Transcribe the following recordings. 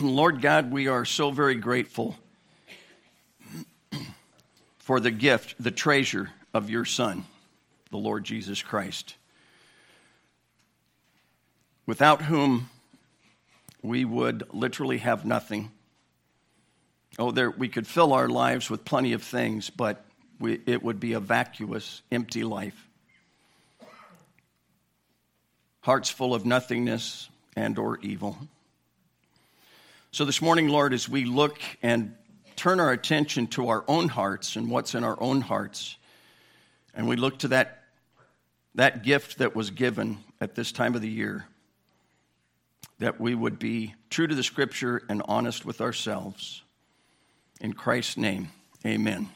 Lord God, we are so very grateful for the gift, the treasure of your Son, the Lord Jesus Christ, without whom we would literally have nothing. We could fill our lives with plenty of things, but it would be a vacuous, empty life. Hearts full of nothingness and or evil. So this morning, Lord, as we look and turn our attention to our own hearts and what's in our own hearts, and we look to that gift that was given at this time of the year, that we would be true to the Scripture and honest with ourselves. In Christ's name, amen.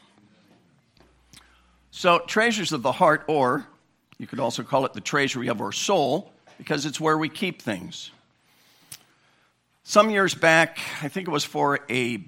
So, treasures of the heart, or you could also call it the treasury of our soul, because it's where we keep things. Some years back, I think it was for a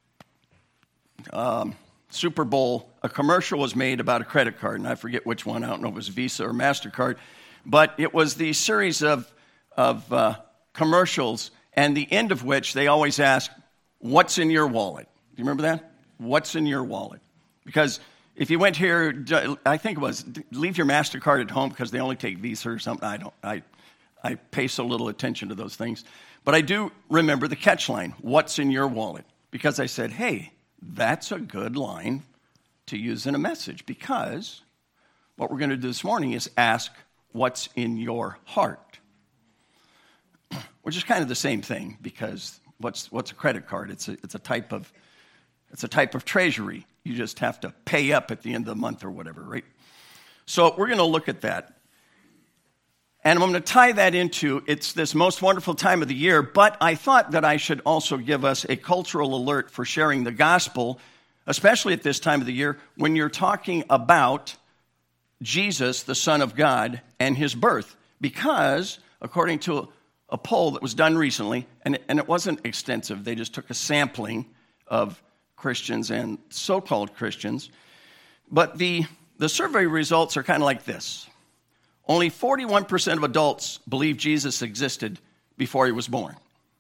Super Bowl, a commercial was made about a credit card, and I forget which one. I don't know if it was Visa or MasterCard, but it was the series of commercials, and the end of which they always ask, what's in your wallet? Do you remember that? What's in your wallet? Because if you went here, I think it was, leave your MasterCard at home because they only take Visa or something. I pay so little attention to those things. But I do remember the catch line, what's in your wallet? Because I said, hey, that's a good line to use in a message, because what we're going to do this morning is ask what's in your heart, which is kind of the same thing, because what's a credit card? It's a type of treasury. You just have to pay up at the end of the month or whatever, right? So we're going to look at that. And I'm going to tie that into, it's this most wonderful time of the year, but I thought that I should also give us a cultural alert for sharing the gospel, especially at this time of the year, when you're talking about Jesus, the Son of God, and his birth. Because, according to a poll that was done recently, and it wasn't extensive, they just took a sampling of Christians and so-called Christians, but the survey results are kind of like this. Only 41% of adults believe Jesus existed before he was born.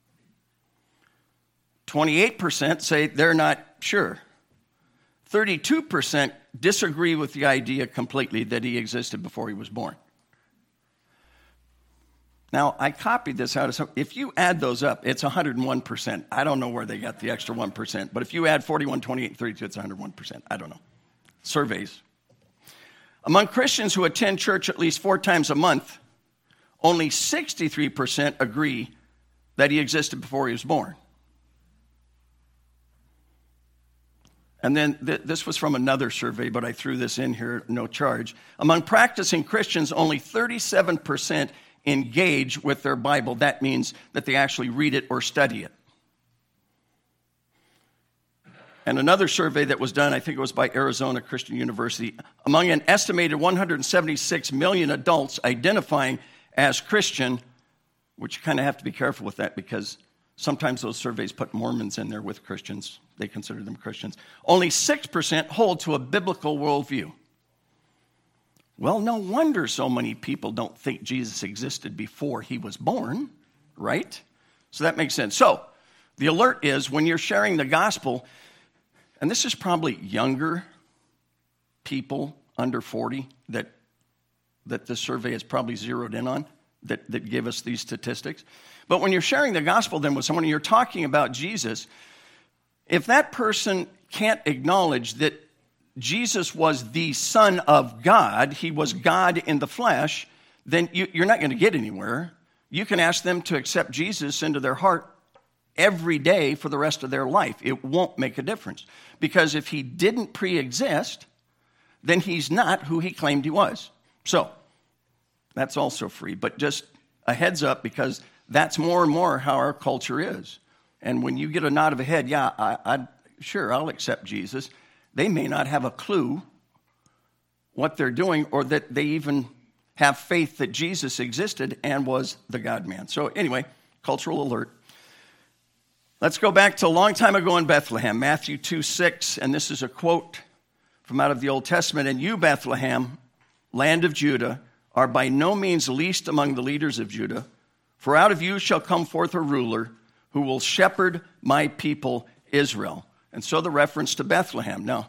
28% say they're not sure. 32% disagree with the idea completely that he existed before he was born. Now, I copied this out of some. If you add those up, it's 101%. I don't know where they got the extra 1%, but if you add 41, 28, and 32, it's 101%. I don't know. Surveys. Among Christians who attend church at least 4 times a month, only 63% agree that he existed before he was born. And then this was from another survey, but I threw this in here, no charge. Among practicing Christians, only 37% engage with their Bible. That means that they actually read it or study it. And another survey that was done, I think it was by Arizona Christian University, among an estimated 176 million adults identifying as Christian, which you kind of have to be careful with that, because sometimes those surveys put Mormons in there with Christians. They consider them Christians. Only 6% hold to a biblical worldview. Well, no wonder so many people don't think Jesus existed before he was born, right? So that makes sense. So the alert is, when you're sharing the gospel, and this is probably younger people under 40 that this survey is probably zeroed in on, that give us these statistics. But when you're sharing the gospel then with someone and you're talking about Jesus, if that person can't acknowledge that Jesus was the Son of God, he was God in the flesh, then you're not going to get anywhere. You can ask them to accept Jesus into their heart every day for the rest of their life. It won't make a difference. Because if he didn't pre-exist, then he's not who he claimed he was. So, that's also free. But just a heads up, because that's more and more how our culture is. And when you get a nod of a head, yeah, I'll accept Jesus, they may not have a clue what they're doing, or that they even have faith that Jesus existed and was the God-man. So anyway, cultural alert. Let's go back to a long time ago in Bethlehem, Matthew 2:6, and this is a quote from out of the Old Testament. And you, Bethlehem, land of Judah, are by no means least among the leaders of Judah, for out of you shall come forth a ruler who will shepherd my people Israel. And so the reference to Bethlehem. Now,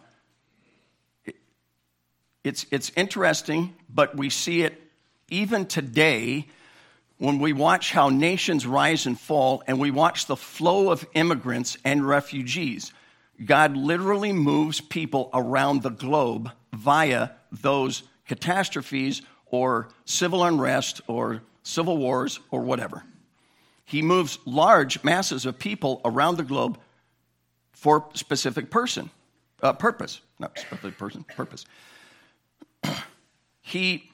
it's interesting, but we see it even today when we watch how nations rise and fall, and we watch the flow of immigrants and refugees. God literally moves people around the globe via those catastrophes or civil unrest or civil wars or whatever. He moves large masses of people around the globe for specific purpose. Not specific person, purpose. He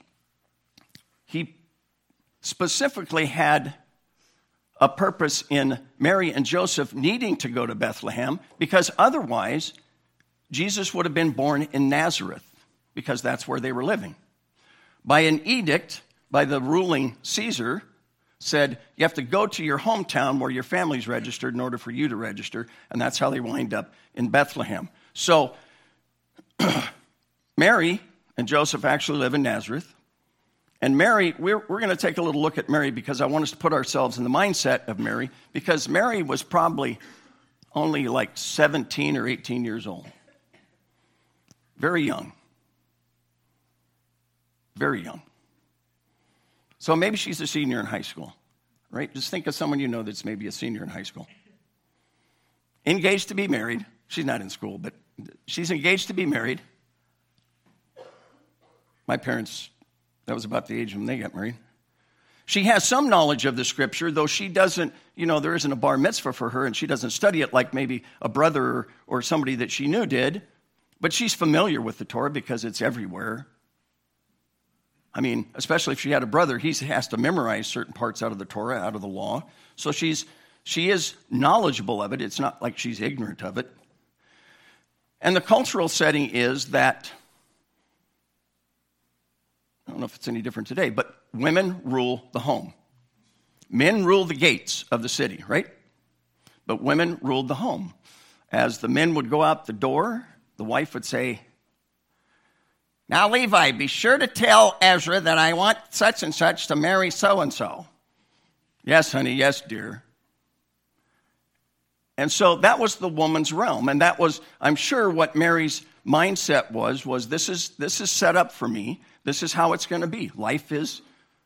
specifically had a purpose in Mary and Joseph needing to go to Bethlehem, because otherwise Jesus would have been born in Nazareth, because that's where they were living. By an edict by the ruling Caesar, said you have to go to your hometown where your family's registered in order for you to register, and that's how they wind up in Bethlehem. So Mary and Joseph actually live in Nazareth. And Mary, we're going to take a little look at Mary, because I want us to put ourselves in the mindset of Mary, because Mary was probably only like 17 or 18 years old. Very young. Very young. So maybe she's a senior in high school, right? Just think of someone you know that's maybe a senior in high school. Engaged to be married. She's not in school, but she's engaged to be married. My parents, that was about the age when they got married. She has some knowledge of the scripture, though she doesn't, there isn't a bar mitzvah for her, and she doesn't study it like maybe a brother or somebody that she knew did. But she's familiar with the Torah because it's everywhere. I mean, especially if she had a brother, he has to memorize certain parts out of the Torah, out of the law. So she is knowledgeable of it. It's not like she's ignorant of it. And the cultural setting is that, I don't know if it's any different today, but women rule the home. Men rule the gates of the city, right? But women ruled the home. As the men would go out the door, the wife would say, "Now, Levi, be sure to tell Ezra that I want such and such to marry so-and-so." "Yes, honey, yes, dear." And so that was the woman's realm. And that was, I'm sure, what Mary's mindset was this is set up for me. This is how it's going to be. Life is,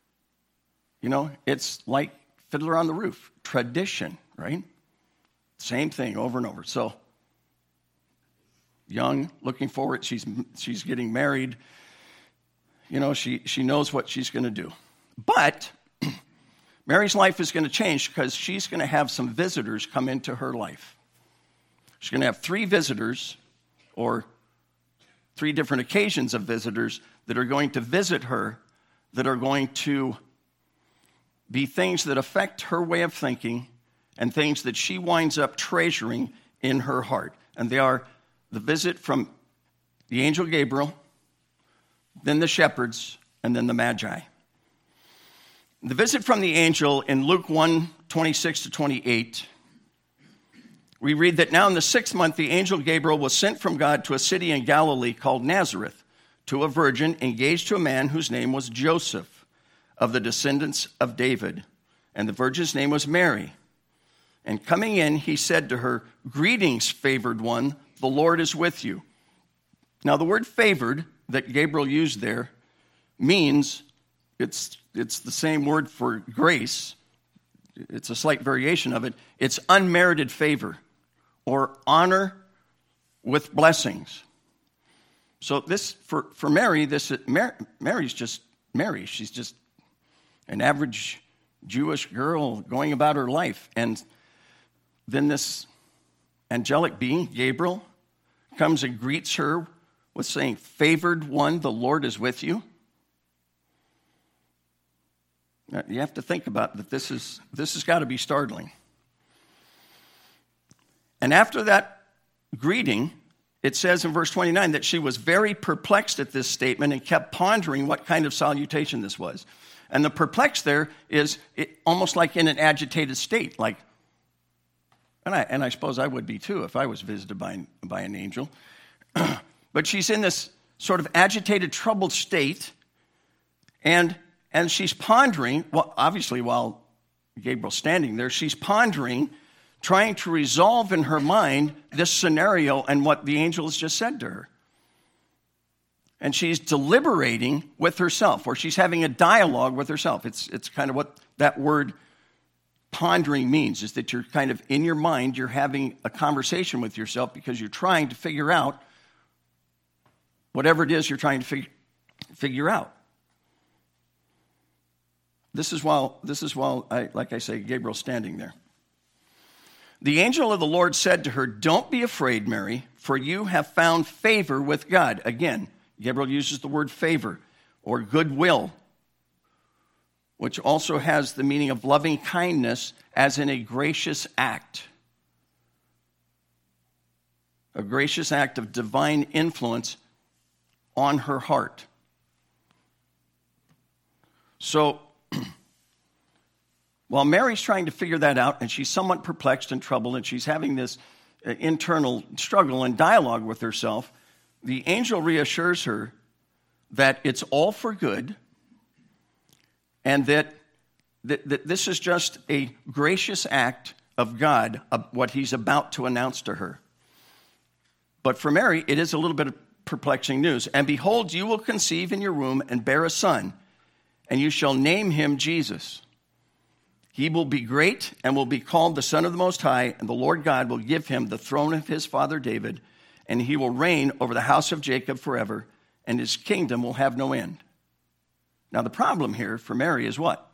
it's like Fiddler on the Roof. Tradition, right? Same thing over and over. So, young, looking forward, she's getting married. She knows what she's going to do. But Mary's life is going to change, because she's going to have some visitors come into her life. She's going to have 3 visitors, or 3 different occasions of visitors that are going to visit her, that are going to be things that affect her way of thinking and things that she winds up treasuring in her heart. And they are the visit from the angel Gabriel, then the shepherds, and then the Magi. The visit from the angel in Luke 1:26-28, we read that now in the 6th month, the angel Gabriel was sent from God to a city in Galilee called Nazareth, to a virgin engaged to a man whose name was Joseph, of the descendants of David. And the virgin's name was Mary. And coming in, he said to her, "Greetings, favored one, the Lord is with you." Now, the word favored that Gabriel used there means, it's the same word for grace. It's a slight variation of it. It's unmerited favor or honor with blessings. So this, for Mary, Mary's just Mary. She's just an average Jewish girl going about her life. And then this angelic being, Gabriel, comes and greets her with saying, "Favored one, the Lord is with you." Now, you have to think about that. This has got to be startling. And after that greeting, it says in verse 29 that she was very perplexed at this statement and kept pondering what kind of salutation this was. And the perplexed there is almost like in an agitated state, like, and I suppose I would be too if I was visited by an angel. But she's in this sort of agitated, troubled state, and she's pondering, well, obviously while Gabriel's standing there, she's pondering trying to resolve in her mind this scenario and what the angel has just said to her. And she's deliberating with herself, or she's having a dialogue with herself. It's kind of what that word pondering means, is that you're kind of in your mind, you're having a conversation with yourself because you're trying to figure out whatever it is you're trying to figure out. This is while like I say, Gabriel's standing there. The angel of the Lord said to her, "Don't be afraid, Mary, for you have found favor with God." Again, Gabriel uses the word favor or goodwill, which also has the meaning of loving kindness, as in a gracious act. A gracious act of divine influence on her heart. So, while Mary's trying to figure that out, and she's somewhat perplexed and troubled, and she's having this internal struggle and dialogue with herself, the angel reassures her that it's all for good, and that this is just a gracious act of God, of what he's about to announce to her. But for Mary, it is a little bit of perplexing news. "And behold, you will conceive in your womb and bear a son, and you shall name him Jesus. He will be great and will be called the Son of the Most High, and the Lord God will give him the throne of his father David, and he will reign over the house of Jacob forever, and his kingdom will have no end." Now, the problem here for Mary is what?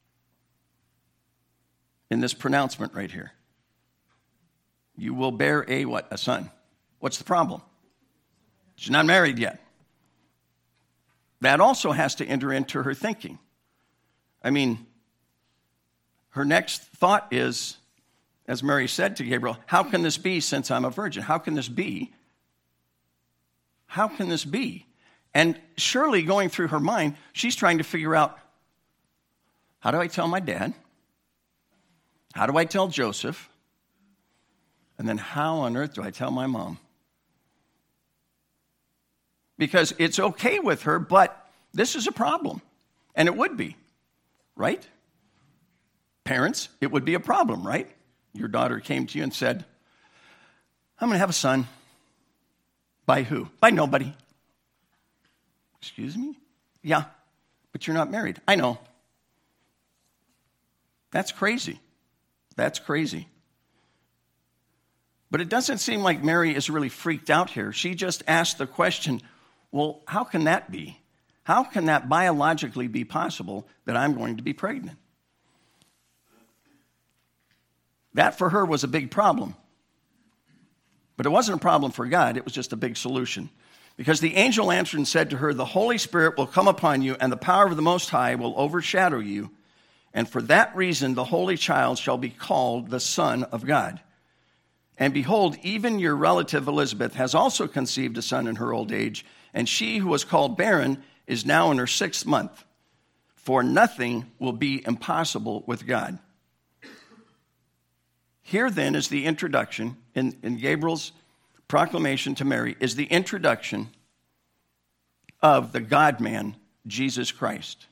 In this pronouncement right here. You will bear a what? A son. What's the problem? She's not married yet. That also has to enter into her thinking. I mean, her next thought is, as Mary said to Gabriel, "How can this be since I'm a virgin? How can this be? How can this be?" And surely going through her mind, she's trying to figure out, how do I tell my dad? How do I tell Joseph? And then how on earth do I tell my mom? Because it's okay with her, but this is a problem. And it would be, right? Parents, it would be a problem, right? Your daughter came to you and said, "I'm going to have a son." By who? By nobody. Excuse me? Yeah, but you're not married. I know. That's crazy. That's crazy. But it doesn't seem like Mary is really freaked out here. She just asked the question, well, how can that be? How can that biologically be possible that I'm going to be pregnant? That for her was a big problem. But it wasn't a problem for God. It was just a big solution. Because the angel answered and said to her, "The Holy Spirit will come upon you, and the power of the Most High will overshadow you. And for that reason, the Holy Child shall be called the Son of God. And behold, even your relative Elizabeth has also conceived a son in her old age, and she who was called barren is now in her 6th month. For nothing will be impossible with God." Here then is the introduction, in Gabriel's proclamation to Mary, is the introduction of the God-man, Jesus Christ.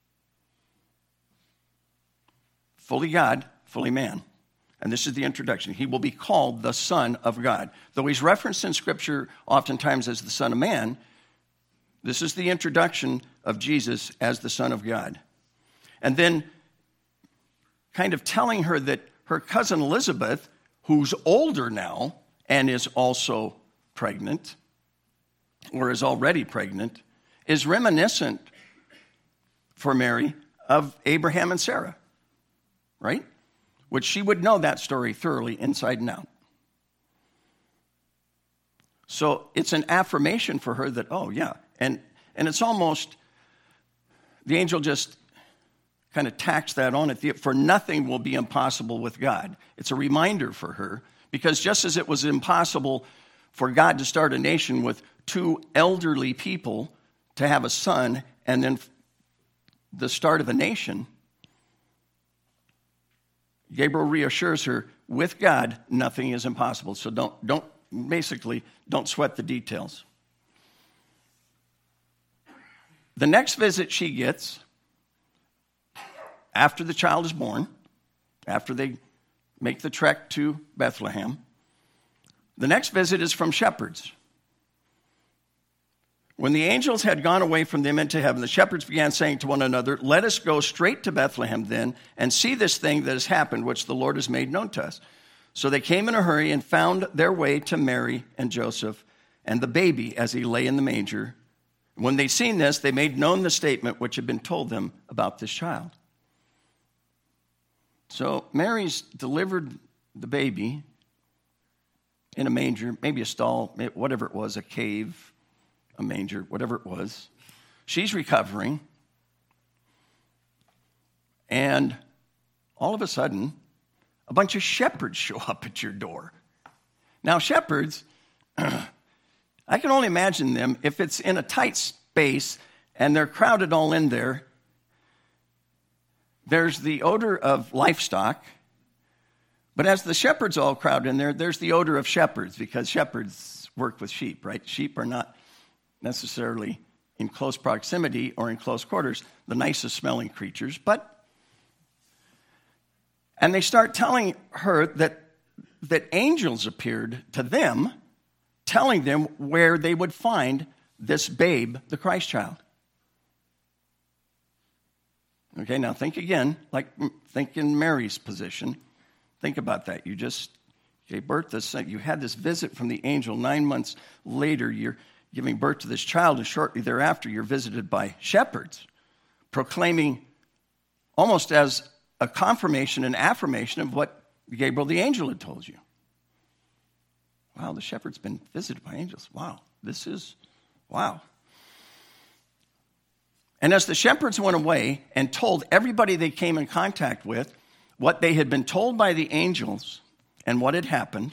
Fully God, fully man. And this is the introduction. He will be called the Son of God. Though he's referenced in Scripture oftentimes as the Son of Man, this is the introduction of Jesus as the Son of God. And then kind of telling her that her cousin Elizabeth, who's older now and is also pregnant, or is already pregnant, is reminiscent for Mary of Abraham and Sarah, right? Which she would know that story thoroughly inside and out. So it's an affirmation for her that, oh yeah, and it's almost, the angel just kind of tacks that on it, for nothing will be impossible with God. It's a reminder for her, because just as it was impossible for God to start a nation with 2 elderly people to have a son and then the start of a nation, Gabriel reassures her, with God, nothing is impossible. So don't sweat the details. The next visit she gets, after the child is born, after they make the trek to Bethlehem. The next visit is from shepherds. When the angels had gone away from them into heaven, the shepherds began saying to one another, "Let us go straight to Bethlehem then, and see this thing that has happened, which the Lord has made known to us." So they came in a hurry and found their way to Mary and Joseph and the baby as he lay in the manger. When they seen this, they made known the statement which had been told them about this child. So Mary's delivered the baby in a manger, maybe a stall, whatever it was, a cave, a manger, whatever it was. She's recovering. And all of a sudden, a bunch of shepherds show up at your door. Now, shepherds, I can only imagine them if it's in a tight space and they're crowded all in there. There's the odor of livestock. But as the shepherds all crowd in there, there's the odor of shepherds, because shepherds work with sheep, right? Sheep are not necessarily in close proximity or in close quarters the nicest smelling creatures, and they start telling her that angels appeared to them, telling them where they would find this babe, the Christ child. Okay, now think again, think in Mary's position. Think about that. You just gave birth to, you had this visit from the angel. 9 months later, you're giving birth to this child, and shortly thereafter, you're visited by shepherds, proclaiming almost as a confirmation and affirmation of what Gabriel the angel had told you. Wow, the shepherd's been visited by angels. Wow, wow. And as the shepherds went away and told everybody they came in contact with what they had been told by the angels and what had happened,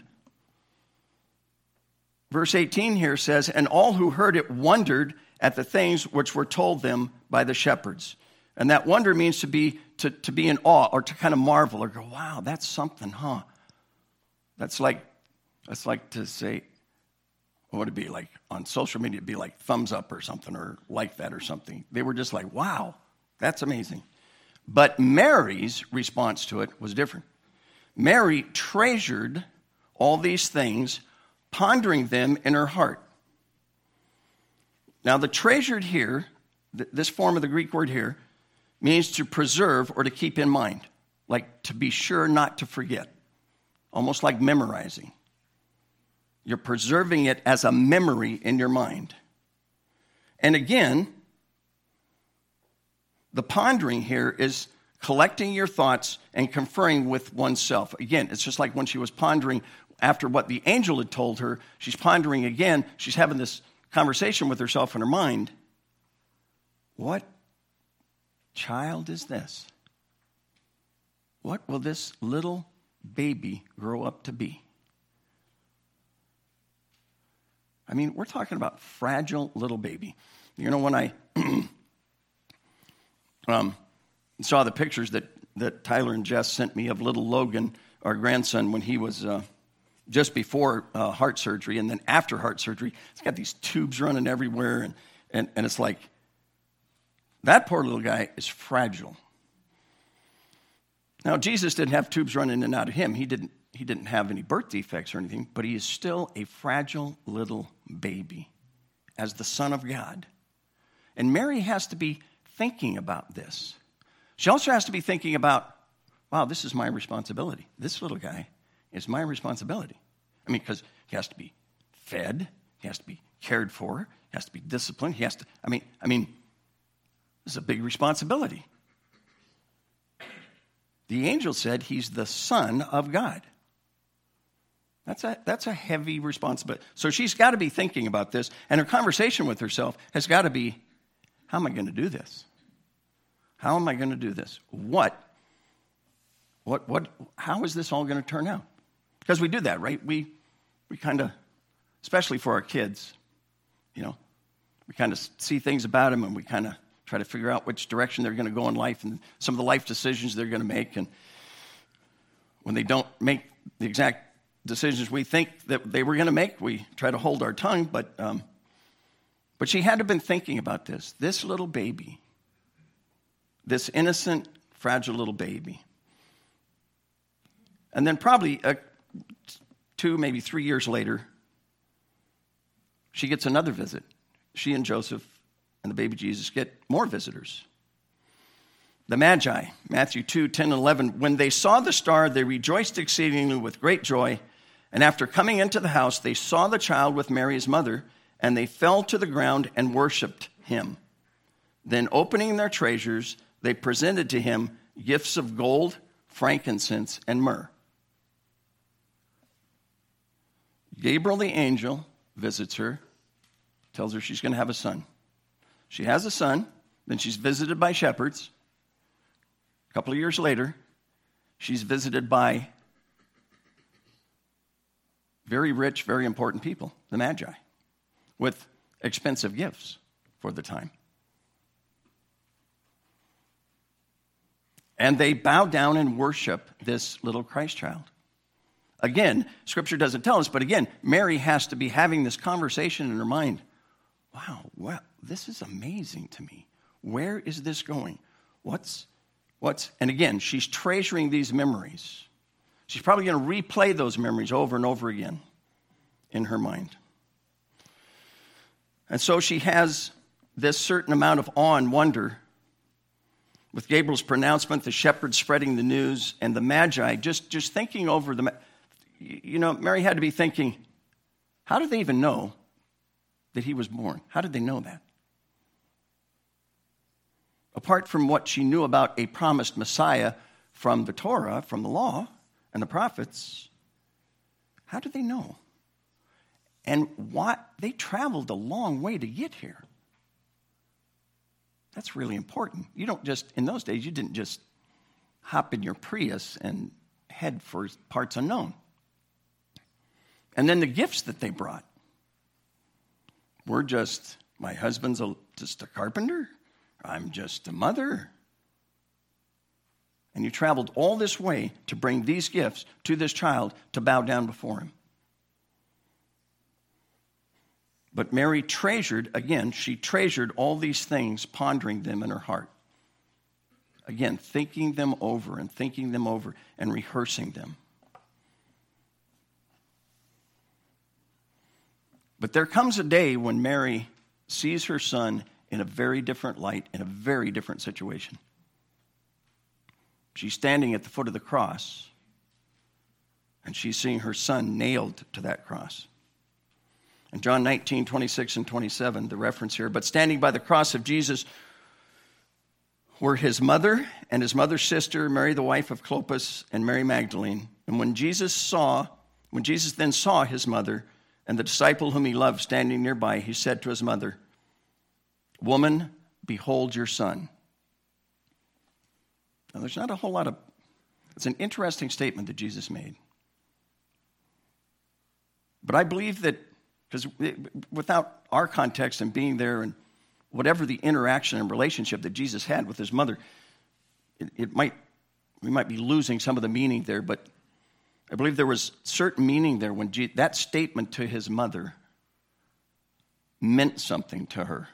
verse 18 here says, "And all who heard it wondered at the things which were told them by the shepherds." And that wonder means to be in awe, or to kind of marvel or go, "Wow, that's something, huh?" That's like to say, what would it be like on social media? It'd be like thumbs up or something, or like that or something. They were just like, "Wow, that's amazing." But Mary's response to it was different. Mary treasured all these things, pondering them in her heart. Now, the treasured here, this form of the Greek word here, means to preserve or to keep in mind, like to be sure not to forget, almost like memorizing. You're preserving it as a memory in your mind. And again, the pondering here is collecting your thoughts and conferring with oneself. Again, it's just like when she was pondering after what the angel had told her, she's pondering again. She's having this conversation with herself in her mind. What child is this? What will this little baby grow up to be? I mean, we're talking about fragile little baby. You know, when I saw the pictures that Tyler and Jess sent me of little Logan, our grandson, when he was just before heart surgery and then after heart surgery, he's got these tubes running everywhere, and it's like, that poor little guy is fragile. Now, Jesus didn't have tubes running in and out of him. He didn't have any birth defects or anything, but he is still a fragile little baby as the Son of God. And Mary has to be thinking about this. She also has to be thinking about, wow, this is my responsibility. This little guy is my responsibility. I mean, because he has to be fed, he has to be cared for, he has to be disciplined, he has to, I mean, this is a big responsibility. The angel said he's the Son of God. That's a heavy responsibility. So she's got to be thinking about this, and her conversation with herself has got to be, how am I going to do this? How am I going to do this? How is this all going to turn out? Because we do that, right? We kind of, especially for our kids, you know, we kind of see things about them, and we kind of try to figure out which direction they're going to go in life and some of the life decisions they're going to make. And when they don't make the exact decisions we think that they were going to make, we try to hold our tongue. But she had to have been thinking about this. This little baby, this innocent, fragile little baby. And then probably 2, maybe 3 years later, she gets another visit. She and Joseph and the baby Jesus get more visitors. The Magi, Matthew 2, 10 and 11, when they saw the star, they rejoiced exceedingly with great joy. And after coming into the house, they saw the child with Mary, his mother, and they fell to the ground and worshiped him. Then opening their treasures, they presented to him gifts of gold, frankincense, and myrrh. Gabriel the angel visits her, tells her she's going to have a son. She has a son, then she's visited by shepherds. A couple of years later, she's visited by very rich, very important people, the Magi, with expensive gifts for the time. And they bow down and worship this little Christ child. Again, Scripture doesn't tell us, but again, Mary has to be having this conversation in her mind. Wow, this is amazing to me. Where is this going? And again, she's treasuring these memories. She's probably going to replay those memories over and over again in her mind. And so she has this certain amount of awe and wonder with Gabriel's pronouncement, the shepherds spreading the news, and the Magi just thinking over the... Mary had to be thinking, how did they even know that he was born? How did they know that? Apart from what she knew about a promised Messiah from the Torah, from the law and the prophets, how did they know? And they traveled a long way to get here. That's really important. You don't just, in those days, you didn't just hop in your Prius and head for parts unknown. And then the gifts that they brought were just, my husband's just a carpenter. I'm just a mother. And you traveled all this way to bring these gifts to this child to bow down before him. But Mary treasured all these things, pondering them in her heart. Again, thinking them over and rehearsing them. But there comes a day when Mary sees her son in a very different light, in a very different situation. She's standing at the foot of the cross, and she's seeing her son nailed to that cross. In John 19, 26 and 27, the reference here, but standing by the cross of Jesus were his mother and his mother's sister, Mary the wife of Clopas, and Mary Magdalene. And when Jesus then saw his mother and the disciple whom he loved standing nearby, he said to his mother, "Woman, behold your son." Now, there's not a whole lot of... It's an interesting statement that Jesus made. But I believe that, because without our context and being there and whatever the interaction and relationship that Jesus had with his mother, we might be losing some of the meaning there, but I believe there was certain meaning there when that statement to his mother meant something to her.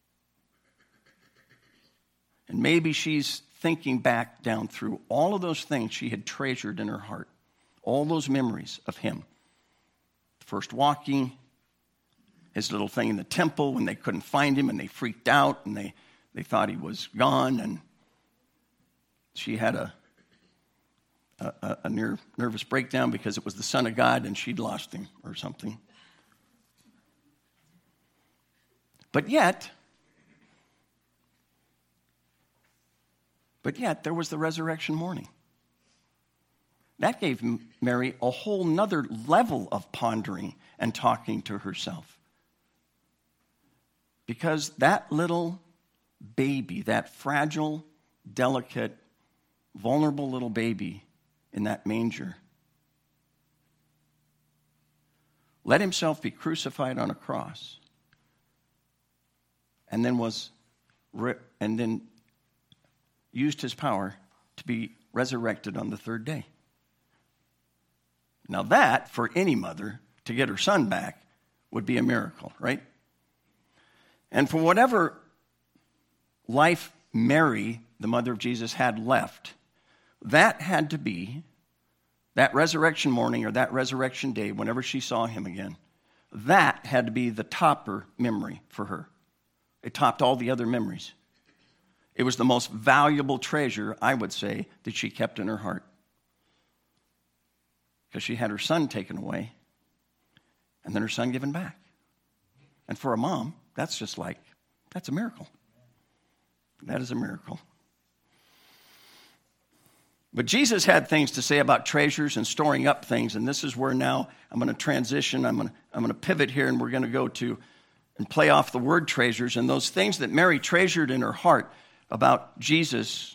And maybe she's thinking back down through all of those things she had treasured in her heart, all those memories of him. First walking, his little thing in the temple when they couldn't find him and they freaked out and they thought he was gone, and she had a near nervous breakdown because it was the Son of God and she'd lost him or something. But yet there was the resurrection morning. That gave Mary a whole nother level of pondering and talking to herself. Because that little baby, that fragile, delicate, vulnerable little baby in that manger, let himself be crucified on a cross, and then used his power to be resurrected on the third day. Now that, for any mother, to get her son back, would be a miracle, right? And for whatever life Mary, the mother of Jesus, had left, that had to be that resurrection morning or that resurrection day, whenever she saw him again, that had to be the topper memory for her. It topped all the other memories. It was the most valuable treasure, I would say, that she kept in her heart. Because she had her son taken away, and then her son given back. And for a mom, that's a miracle. That is a miracle. But Jesus had things to say about treasures and storing up things, and this is where now I'm going to transition. I'm going to pivot here, and we're going to go to and play off the word treasures and those things that Mary treasured in her heart about Jesus.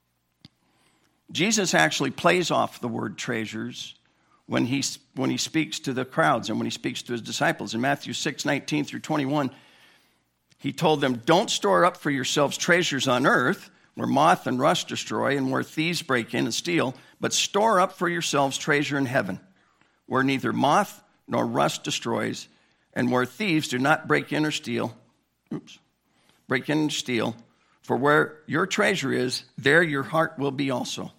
Jesus actually plays off the word treasures when he speaks to the crowds and when he speaks to his disciples. In Matthew 6:19 through 21, he told them, "Don't store up for yourselves treasures on earth, where moth and rust destroy and where thieves break in and steal, but store up for yourselves treasure in heaven, where neither moth nor rust destroys, and where thieves do not break in and steal. For where your treasure is, there your heart will be also."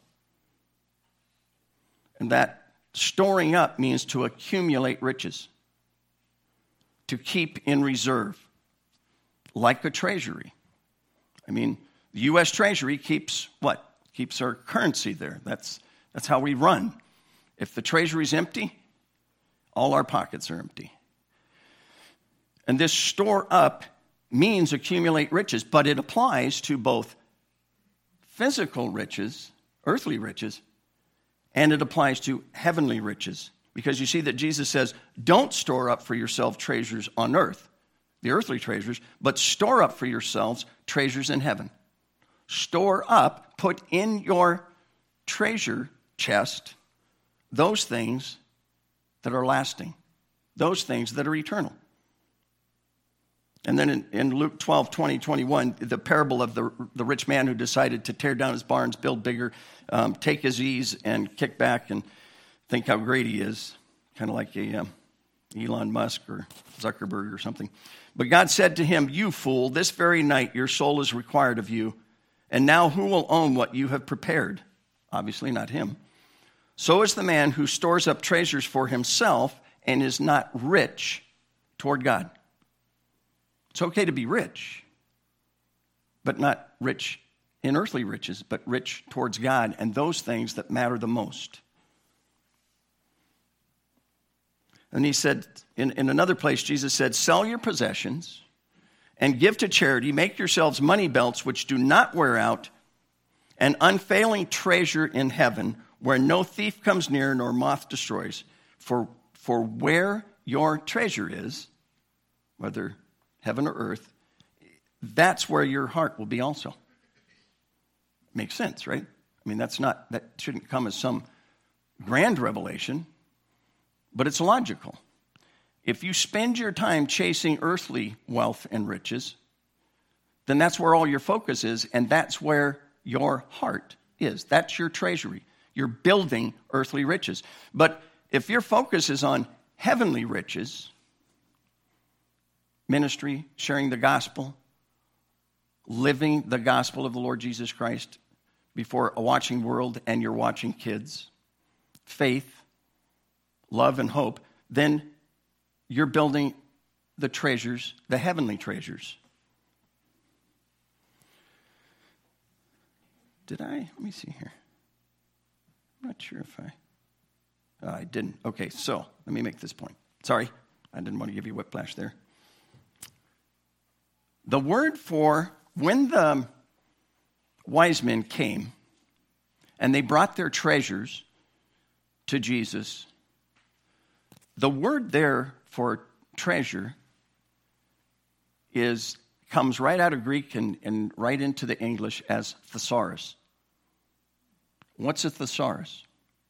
And that storing up means to accumulate riches, to keep in reserve, like a treasury. I mean, the U.S. Treasury keeps what? Keeps our currency there. That's how we run. If the treasury's empty, all our pockets are empty. And this store up means accumulate riches, but it applies to both physical riches, earthly riches, and it applies to heavenly riches. Because you see that Jesus says, don't store up for yourself treasures on earth, the earthly treasures, but store up for yourselves treasures in heaven. Store up, put in your treasure chest those things that are lasting, those things that are eternal. And then in Luke 12, 20, 21, the parable of the rich man who decided to tear down his barns, build bigger, take his ease, and kick back and think how great he is, kind of like a Elon Musk or Zuckerberg or something. But God said to him, "You fool, this very night your soul is required of you. And now who will own what you have prepared?" Obviously not him. "So is the man who stores up treasures for himself and is not rich toward God." It's okay to be rich, but not rich in earthly riches, but rich towards God and those things that matter the most. And he said, in another place, Jesus said, "Sell your possessions and give to charity. Make yourselves money belts which do not wear out, an unfailing treasure in heaven, where no thief comes near nor moth destroys. For where your treasure is," whether heaven or earth, "that's where your heart will be also." Makes sense, right? I mean, that shouldn't come as some grand revelation, but it's logical. If you spend your time chasing earthly wealth and riches, then that's where all your focus is, and that's where your heart is. That's your treasury. You're building earthly riches. But if your focus is on heavenly riches, ministry, sharing the gospel, living the gospel of the Lord Jesus Christ before a watching world and you're watching kids, faith, love, and hope, then you're building the treasures, the heavenly treasures. Let me see here. I'm not sure if I didn't. Okay, so let me make this point. Sorry, I didn't want to give you whiplash there. The word for when the wise men came and they brought their treasures to Jesus, the word there for treasure comes right out of Greek and right into the English as thesaurus. What's a thesaurus?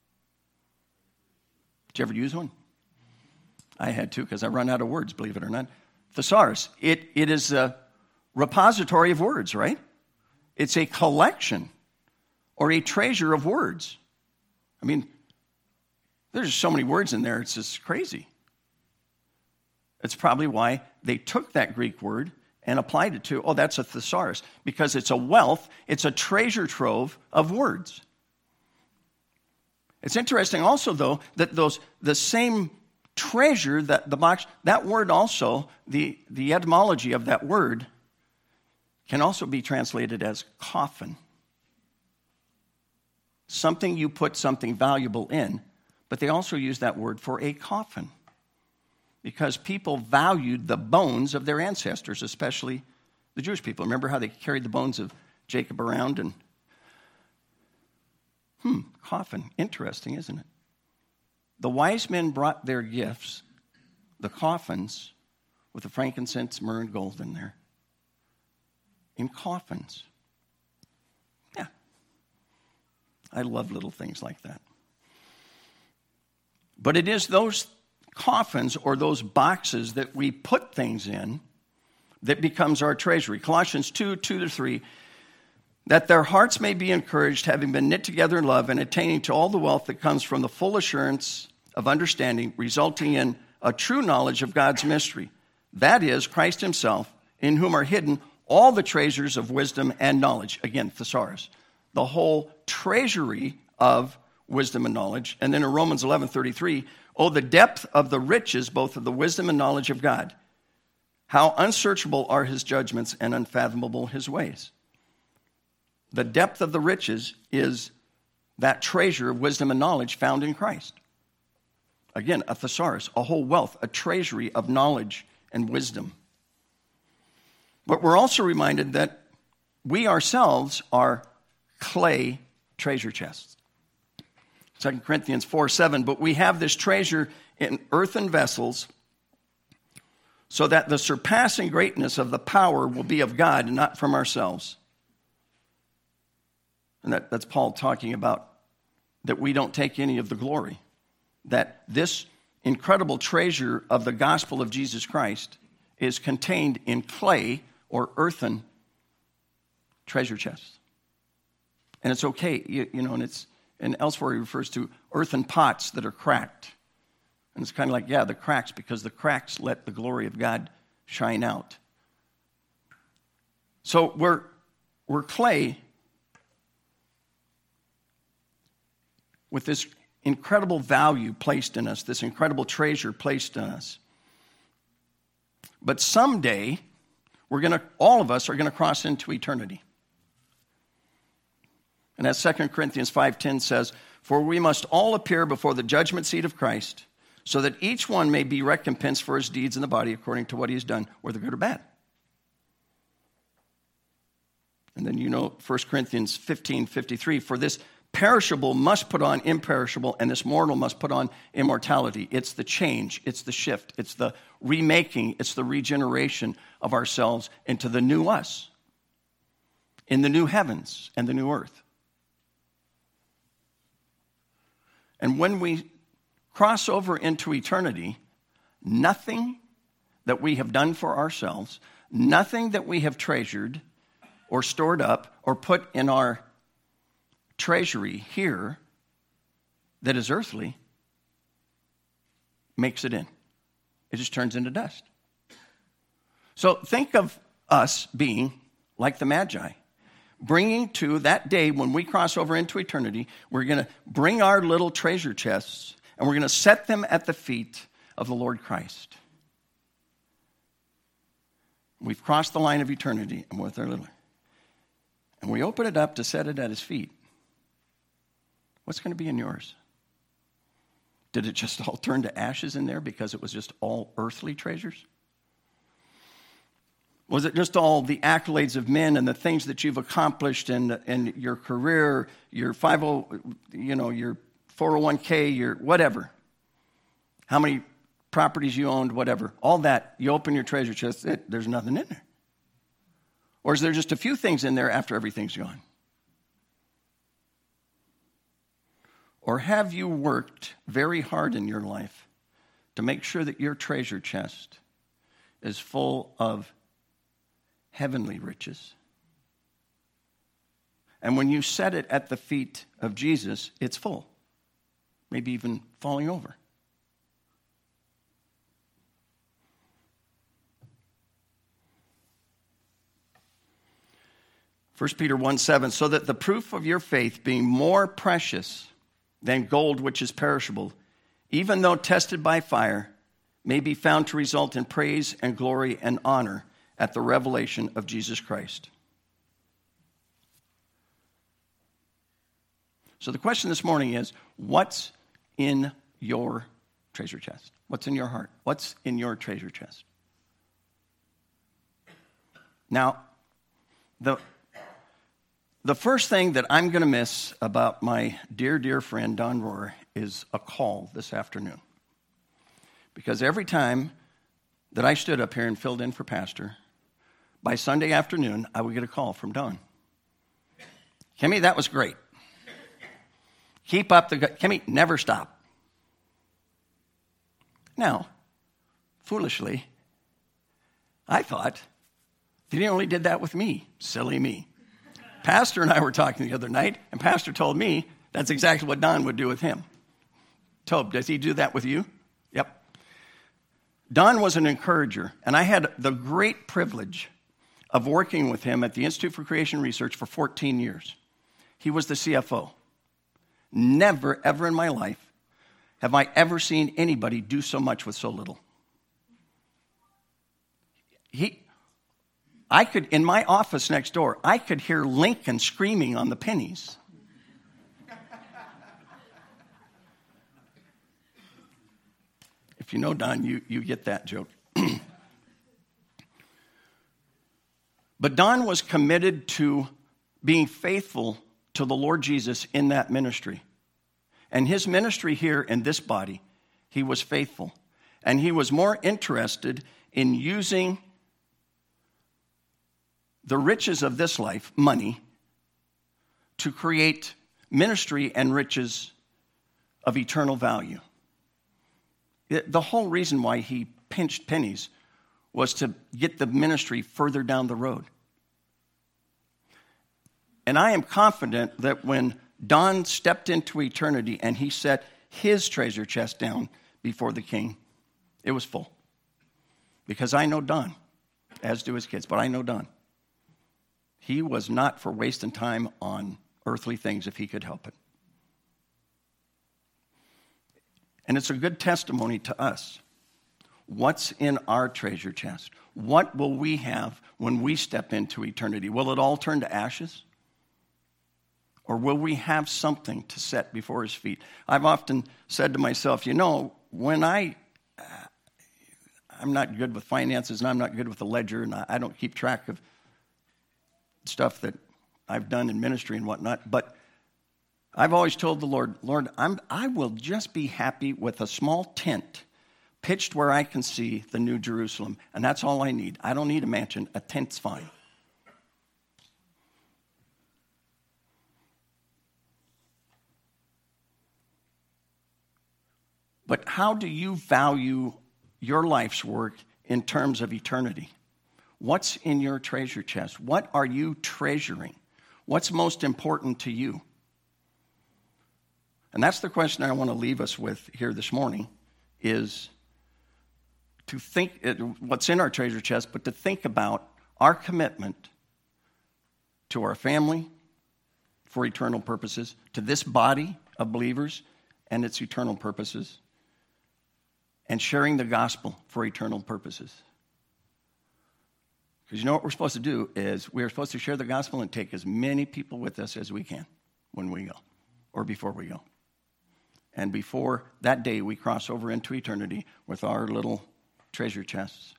Did you ever use one? I had to because I run out of words, believe it or not. Thesaurus. It is a repository of words, right? It's a collection or a treasure of words. I mean, there's so many words in there, it's just crazy. It's probably why they took that Greek word and applied it to, that's a thesaurus, because it's a wealth, it's a treasure trove of words. It's interesting also, though, that the same treasure, that the box, that word also, the etymology of that word can also be translated as coffin. Something you put something valuable in, but they also use that word for a coffin because people valued the bones of their ancestors, especially the Jewish people. Remember how they carried the bones of Jacob around and coffin. Interesting, isn't it? The wise men brought their gifts, the coffins, with the frankincense, myrrh, and gold in there. In coffins. Yeah. I love little things like that. But it is those coffins or those boxes that we put things in that becomes our treasury. Colossians 2:2-3, that their hearts may be encouraged, having been knit together in love and attaining to all the wealth that comes from the full assurance of understanding, resulting in a true knowledge of God's mystery. That is, Christ himself, in whom are hidden all the treasures of wisdom and knowledge. Again, thesaurus. The whole treasury of wisdom and knowledge. And then in Romans 11:33, oh, the depth of the riches, both of the wisdom and knowledge of God. How unsearchable are his judgments and unfathomable his ways. The depth of the riches is that treasure of wisdom and knowledge found in Christ. Again, a thesaurus, a whole wealth, a treasury of knowledge and wisdom. But we're also reminded that we ourselves are clay treasure chests. 2 Corinthians 4:7, but we have this treasure in earthen vessels so that the surpassing greatness of the power will be of God and not from ourselves. And that's Paul talking about that we don't take any of the glory. That this incredible treasure of the gospel of Jesus Christ is contained in clay or earthen treasure chests. And it's okay, and elsewhere he refers to earthen pots that are cracked. And it's kind of like, the cracks, because the cracks let the glory of God shine out. So we're clay with this incredible value placed in us, this incredible treasure placed in us. But someday, all of us are going to cross into eternity. And as 2 Corinthians 5:10 says, for we must all appear before the judgment seat of Christ, so that each one may be recompensed for his deeds in the body according to what he has done, whether good or bad. And then 1 Corinthians 15:53, for this perishable must put on imperishable, and this mortal must put on immortality. It's the change, it's the shift, it's the remaking, it's the regeneration of ourselves into the new us, in the new heavens and the new earth. And when we cross over into eternity, nothing that we have done for ourselves, nothing that we have treasured or stored up or put in our treasury here that is earthly makes it in. It just turns into dust. So think of us being like the Magi, bringing to that day when we cross over into eternity, we're going to bring our little treasure chests and we're going to set them at the feet of the Lord Christ. We've crossed the line of eternity and with our little, and we open it up to set it at his feet. What's going to be in yours? Did it just all turn to ashes in there because it was just all earthly treasures? Was it just all the accolades of men and the things that you've accomplished in your career, your your 401k, your whatever? How many properties you owned, whatever. All that, you open your treasure chest, there's nothing in there. Or is there just a few things in there after everything's gone? Or have you worked very hard in your life to make sure that your treasure chest is full of heavenly riches? And when you set it at the feet of Jesus, it's full, maybe even falling over. First Peter 1:7, so that the proof of your faith being more precious than gold which is perishable, even though tested by fire, may be found to result in praise and glory and honor at the revelation of Jesus Christ. So the question this morning is, what's in your treasure chest? What's in your heart? What's in your treasure chest? Now, the first thing that I'm going to miss about my dear, dear friend Don Rohr is a call this afternoon. Because every time that I stood up here and filled in for Pastor, by Sunday afternoon, I would get a call from Don. Kimmy, that was great. Keep up Kimmy, never stop. Now, foolishly, I thought that he only did that with me. Silly me. Pastor and I were talking the other night, and Pastor told me that's exactly what Don would do with him. Tobe, does he do that with you? Yep. Don was an encourager, and I had the great privilege of working with him at the Institute for Creation Research for 14 years. He was the CFO. Never, ever in my life have I ever seen anybody do so much with so little. I could, in my office next door, I could hear Lincoln screaming on the pennies. If you know Don, you get that joke. But Don was committed to being faithful to the Lord Jesus in that ministry. And his ministry here in this body, he was faithful. And he was more interested in using the riches of this life, money, to create ministry and riches of eternal value. The whole reason why he pinched pennies was to get the ministry further down the road. And I am confident that when Don stepped into eternity and he set his treasure chest down before the King, it was full. Because I know Don, as do his kids, but I know Don. He was not for wasting time on earthly things if he could help it. And it's a good testimony to us. What's in our treasure chest? What will we have when we step into eternity? Will it all turn to ashes? Or will we have something to set before his feet? I've often said to myself, when I'm not good with finances and I'm not good with the ledger and I don't keep track of stuff that I've done in ministry and whatnot, but I've always told the Lord, I will just be happy with a small tent pitched where I can see the New Jerusalem, and that's all I need. I don't need a mansion. A tent's fine. But how do you value your life's work in terms of eternity? What's in your treasure chest? What are you treasuring? What's most important to you? And that's the question I want to leave us with here this morning, is to think what's in our treasure chest, but to think about our commitment to our family for eternal purposes, to this body of believers and its eternal purposes, and sharing the gospel for eternal purposes. Because you know what we're supposed to do is we're supposed to share the gospel and take as many people with us as we can when we go or before we go. And before that day, we cross over into eternity with our little treasure chests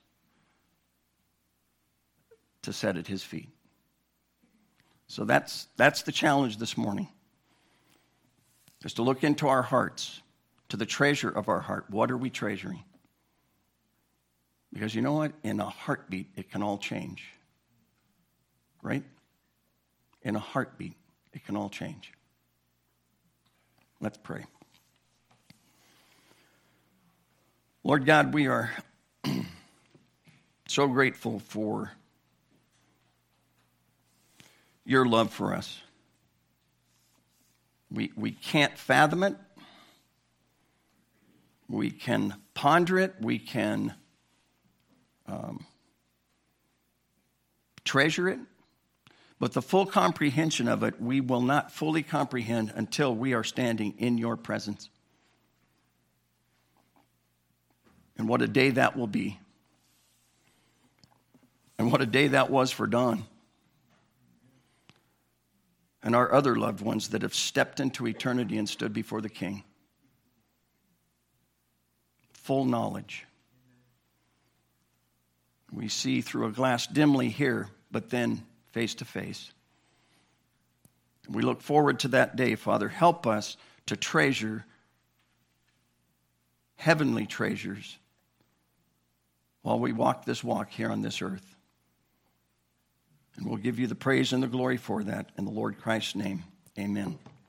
to set at his feet. So that's the challenge this morning, is to look into our hearts, to the treasure of our heart. What are we treasuring? Because you know what? In a heartbeat, it can all change. Right? In a heartbeat, it can all change. Let's pray. Lord God, we are so grateful for your love for us. We can't fathom it. We can ponder it. We can treasure it. But the full comprehension of it, we will not fully comprehend until we are standing in your presence. And what a day that will be. And what a day that was for Don. And our other loved ones that have stepped into eternity and stood before the King. Full knowledge. We see through a glass dimly here, but then face to face. We look forward to that day, Father. Help us to treasure heavenly treasures while we walk this walk here on this earth. And we'll give you the praise and the glory for that. In the Lord Christ's name, amen.